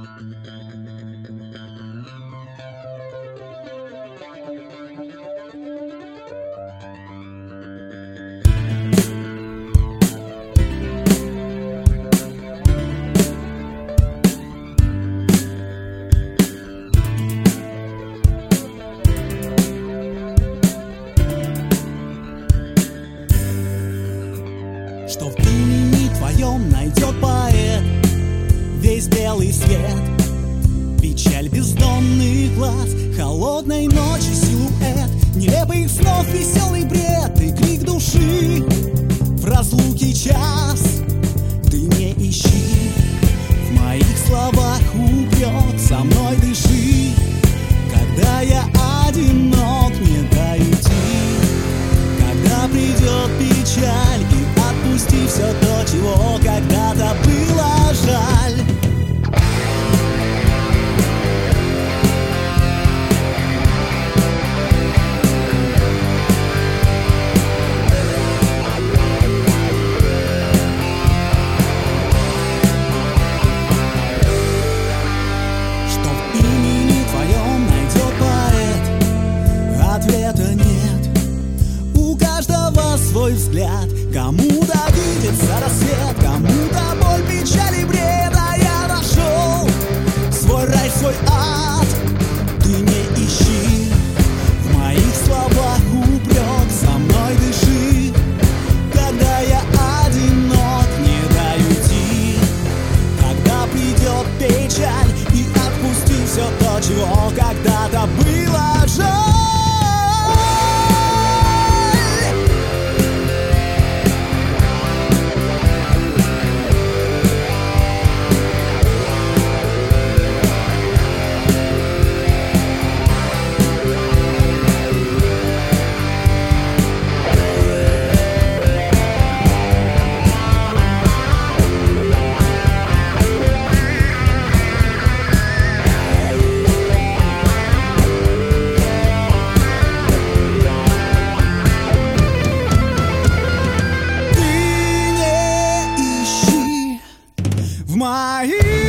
Что в имени твоем найдет поэт весь белый свет, печаль бездонных глаз, холодной ночи силуэт, нелепых снов веселый бред и крик души в разлуке час. Ты не ищи, в моих словах упрек, со мной дыши, когда я одинок, не дай уйти, когда придет печаль, и отпусти все то, чего когда-то было жаль. Что в имени твоем найдет поэт, ответа нет. У каждого свой взгляд, кому-то видится рассвет, кому-то боль, печаль и бред. А я нашел свой рай, свой ад. Ты не ищи, в моих словах упрек, со мной дыши, когда я одинок, не дай уйти, когда придет печаль, и отпусти все то, чего когда-то было жаль. В моих